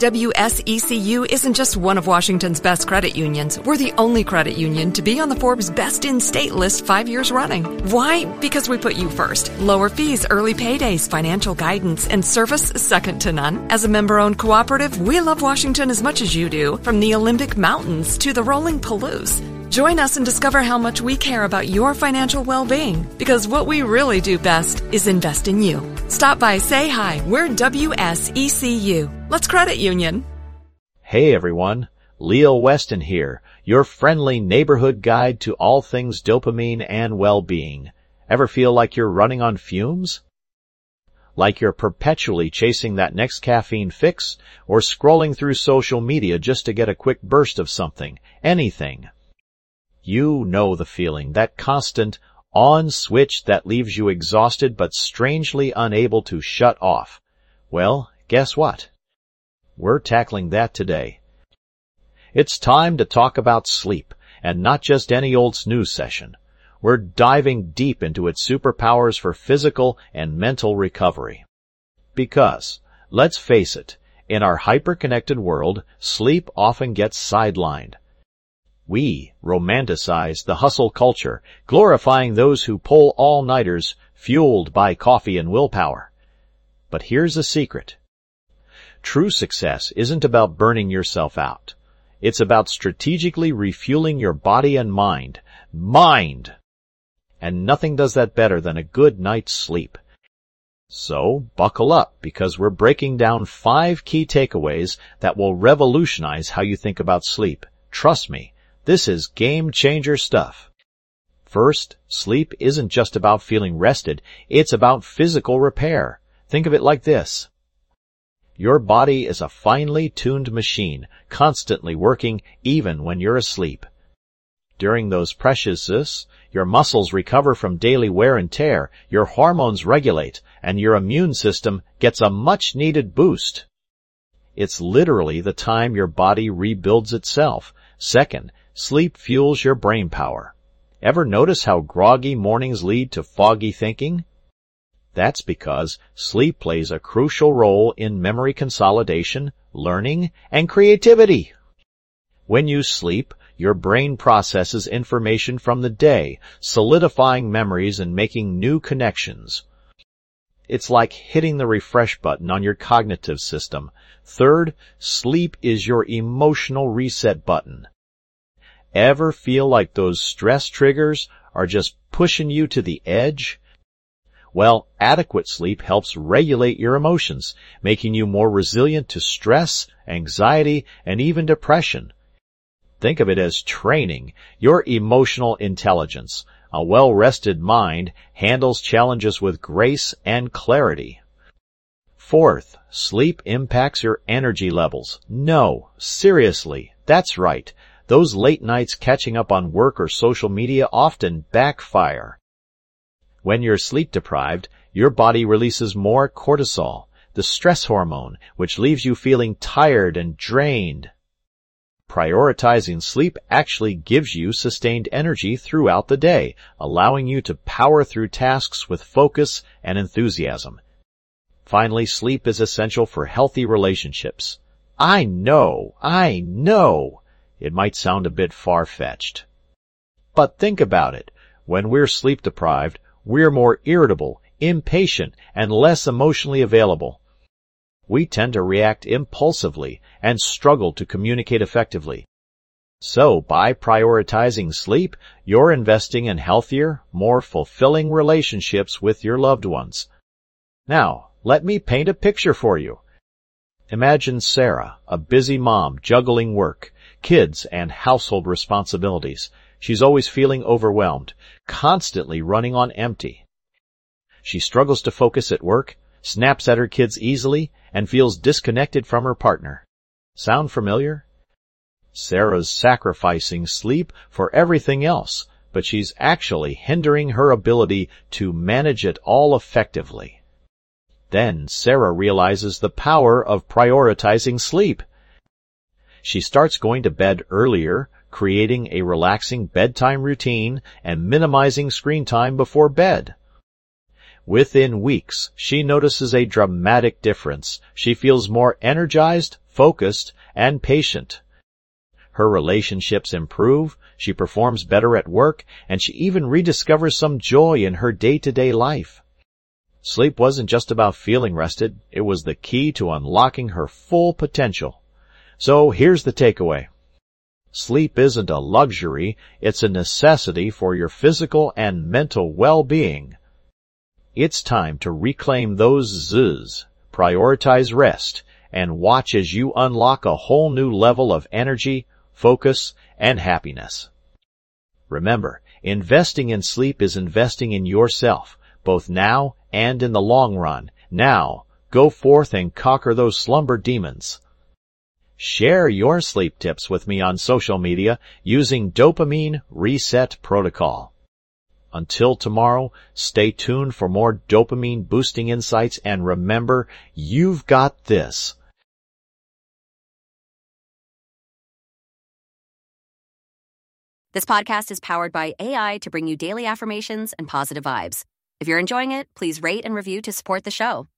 WSECU isn't just one of Washington's best credit unions. We're the only credit union to be on the Forbes Best in State list 5 years running. Why? Because we put you first. Lower fees, early paydays, financial guidance, and service second to none. As a member-owned cooperative, we love Washington as much as you do, from the Olympic Mountains to the rolling Palouse. Join us and discover how much we care about your financial well-being, because what we really do best is invest in you. Stop by, say hi. We're WSECU. Let's credit union. Hey everyone, Leo Weston here, your friendly neighborhood guide to all things dopamine and well-being. Ever feel like you're running on fumes? Like you're perpetually chasing that next caffeine fix, or scrolling through social media just to get a quick burst of something, anything? You know the feeling, that constant on switch that leaves you exhausted but strangely unable to shut off. Well, guess what? We're tackling that today. It's time to talk about sleep, and not just any old snooze session. We're diving deep into its superpowers for physical and mental recovery. Because, let's face it, in our hyper-connected world, sleep often gets sidelined. We romanticize the hustle culture, glorifying those who pull all-nighters fueled by coffee and willpower. But here's a secret. True success isn't about burning yourself out. It's about strategically refueling your body and mind. Mind! And nothing does that better than a good night's sleep. So, buckle up, because we're breaking down 5 key takeaways that will revolutionize how you think about sleep. Trust me. This is game-changer stuff. First, sleep isn't just about feeling rested, it's about physical repair. Think of it like this. Your body is a finely tuned machine, constantly working even when you're asleep. During those precious, your muscles recover from daily wear and tear, your hormones regulate, and your immune system gets a much-needed boost. It's literally the time your body rebuilds itself. Second, sleep fuels your brain power. Ever notice how groggy mornings lead to foggy thinking? That's because sleep plays a crucial role in memory consolidation, learning, and creativity. When you sleep, your brain processes information from the day, solidifying memories and making new connections. It's like hitting the refresh button on your cognitive system. Third, sleep is your emotional reset button. Ever feel like those stress triggers are just pushing you to the edge? Well, adequate sleep helps regulate your emotions, making you more resilient to stress, anxiety, and even depression. Think of it as training your emotional intelligence. A well-rested mind handles challenges with grace and clarity. Fourth, sleep impacts your energy levels. No, seriously, that's right. Those late nights catching up on work or social media often backfire. When you're sleep deprived, your body releases more cortisol, the stress hormone, which leaves you feeling tired and drained. Prioritizing sleep actually gives you sustained energy throughout the day, allowing you to power through tasks with focus and enthusiasm. Finally, sleep is essential for healthy relationships. I know. It might sound a bit far-fetched. But think about it. When we're sleep-deprived, we're more irritable, impatient, and less emotionally available. We tend to react impulsively and struggle to communicate effectively. So, by prioritizing sleep, you're investing in healthier, more fulfilling relationships with your loved ones. Now, let me paint a picture for you. Imagine Sarah, a busy mom juggling work, kids, and household responsibilities. She's always feeling overwhelmed, constantly running on empty. She struggles to focus at work, snaps at her kids easily, and feels disconnected from her partner. Sound familiar? Sarah's sacrificing sleep for everything else, but she's actually hindering her ability to manage it all effectively. Then Sarah realizes the power of prioritizing sleep. She starts going to bed earlier, creating a relaxing bedtime routine and minimizing screen time before bed. Within weeks, she notices a dramatic difference. She feels more energized, focused, and patient. Her relationships improve, she performs better at work, and she even rediscovers some joy in her day-to-day life. Sleep wasn't just about feeling rested, it was the key to unlocking her full potential. So here's the takeaway. Sleep isn't a luxury, it's a necessity for your physical and mental well-being. It's time to reclaim those Z's, prioritize rest, and watch as you unlock a whole new level of energy, focus, and happiness. Remember, investing in sleep is investing in yourself, both now and in the long run. Now, go forth and conquer those slumber demons. Share your sleep tips with me on social media using Dopamine Reset Protocol. Until tomorrow, stay tuned for more dopamine-boosting insights, and remember, you've got this. This podcast is powered by AI to bring you daily affirmations and positive vibes. If you're enjoying it, please rate and review to support the show.